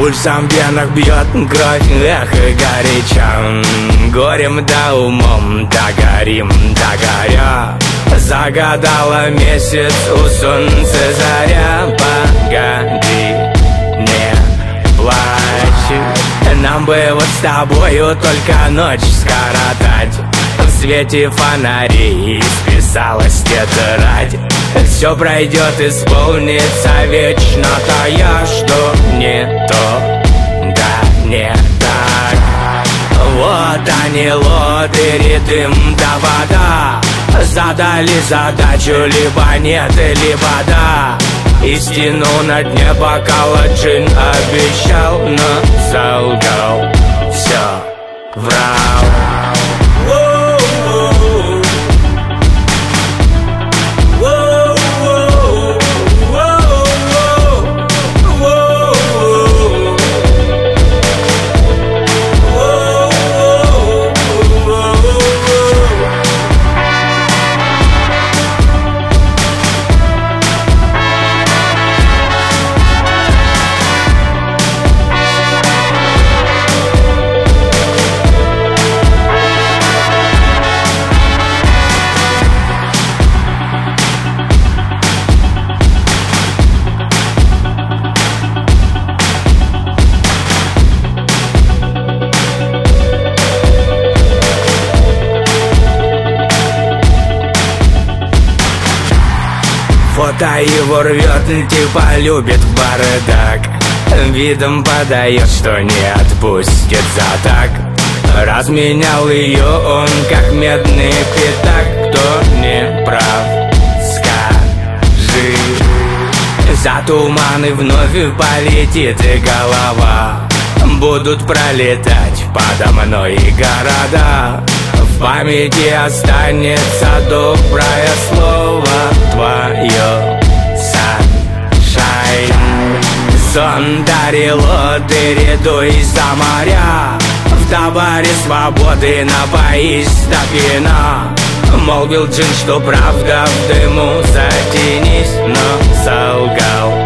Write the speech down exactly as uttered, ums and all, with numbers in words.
пульсом в венах бьет кровь, эхо горяча. Горем да умом догорим, догоря. Загадала месяц у солнца заря. Погоди, не плачь, нам бы вот с тобою только ночь скоротать. В свете фонарей списалась тетрадь. Все пройдет, исполнится вечно тая, что не то, да не так. Вот они, лодыри, дым да вода. Задали задачу, либо нет, либо да. Истину на дне бокала джин обещал, но солгал, все врал. Фото его рвет, типа любит бардак. Видом подает, что не отпустит за так. Разменял ее он, как медный пятак. Кто не прав, скажи. За туманы вновь полетит и голова. Будут пролетать подо мной города. В памяти останется доброе слово твое, sunshine. Сон дарил лодыри, дуй за моря. В таборе свободы напоись до пьяна. Молвил джин, что правда в дыму затянись, но солгал,